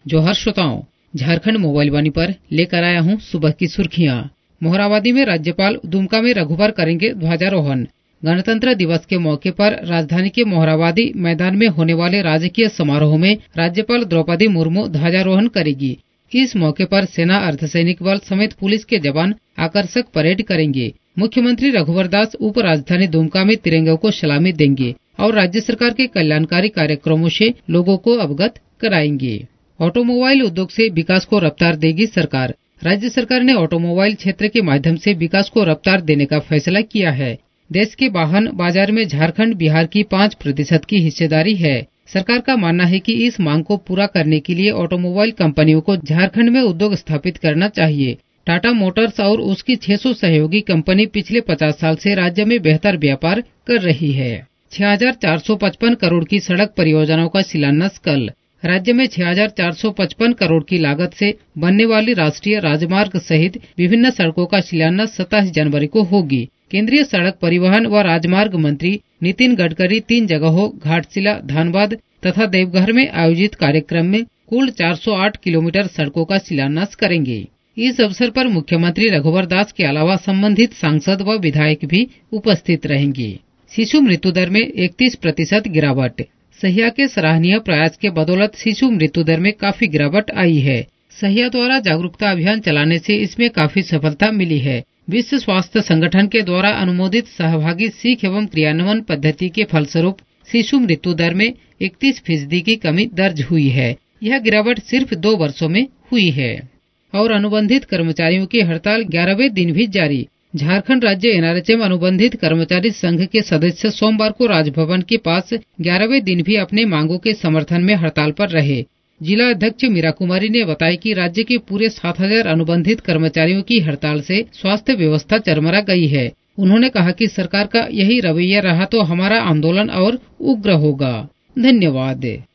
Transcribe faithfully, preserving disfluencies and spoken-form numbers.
जोहार श्रोताओं, झारखंड मोबाइल वाणी पर लेकर आया हूं सुबह की सुर्खियां। मोहराबादी में राज्यपाल, दुमका में रघुवर करेंगे ध्वजारोहण। गणतंत्र दिवस के मौके पर राजधानी के मोहराबादी मैदान में होने वाले राजकीय समारोह में राज्यपाल द्रौपदी मुर्मू ध्वजारोहण करेगी। इस मौके पर सेना, अर्धसैनिक बल समेत पुलिस के जवान आकर्षक परेड करेंगे। मुख्यमंत्री रघुवर दास उप राजधानी दुमका में तिरंगे को सलामी देंगे और राज्य सरकार के कल्याणकारी कार्यक्रमों से लोगों को अवगत कराएंगे। ऑटोमोबाइल उद्योग से विकास को रफ्तार देगी सरकार। राज्य सरकार ने ऑटोमोबाइल क्षेत्र के माध्यम से विकास को रफ्तार देने का फैसला किया है। देश के वाहन बाजार में झारखंड, बिहार की पाँच प्रतिशत की हिस्सेदारी है। सरकार का मानना है कि इस मांग को पूरा करने के लिए ऑटोमोबाइल कंपनियों को झारखंड में उद्योग स्थापित करना चाहिए। टाटा मोटर्स और उसकी छह सौ सहयोगी कंपनी पिछले पचास साल से राज्य में बेहतर व्यापार कर रही है। छह हजार चार सौ पचपन करोड़ की सड़क परियोजनाओं का शिलान्यास कल। राज्य में छह हजार चार सौ पचपन करोड़ की लागत से बनने वाली राष्ट्रीय राजमार्ग सहित विभिन्न सड़कों का शिलान्यास सत्ताईस जनवरी को होगी। केंद्रीय सड़क परिवहन व राजमार्ग मंत्री नितिन गडकरी तीन जगहों घाटशिला, धनबाद तथा देवघर में आयोजित कार्यक्रम में कुल चार सौ आठ किलोमीटर सड़कों का शिलान्यास करेंगे। इस अवसर पर मुख्यमंत्री रघुवर दास के अलावा संबंधित सांसद व विधायक भी उपस्थित रहेंगे। शिशु मृत्यु दर में इकतीस प्रतिशत गिरावट। सहिया के सराहनीय प्रयास के बदौलत शिशु मृत्यु दर में काफी गिरावट आई है। सहिया द्वारा जागरूकता अभियान चलाने से इसमें काफी सफलता मिली है। विश्व स्वास्थ्य संगठन के द्वारा अनुमोदित सहभागी सीख एवं क्रियान्वयन पद्धति के फलस्वरूप शिशु मृत्यु दर में इकतीस फीसदी की कमी दर्ज हुई है। यह गिरावट सिर्फ दो वर्षों में हुई है। और अनुबंधित कर्मचारियों की हड़ताल ग्यारहवें दिन भी जारी। झारखंड राज्य एनआरएचएम अनुबंधित कर्मचारी संघ के सदस्य सोमवार को राजभवन के पास ग्यारहवें दिन भी अपने मांगों के समर्थन में हड़ताल पर रहे। जिला अध्यक्ष मीरा कुमारी ने बताया कि राज्य के पूरे सात हजार अनुबंधित कर्मचारियों की हड़ताल से स्वास्थ्य व्यवस्था चरमरा गई है। उन्होंने कहा कि सरकार का यही रवैया रहा तो हमारा आंदोलन और उग्र होगा। धन्यवाद।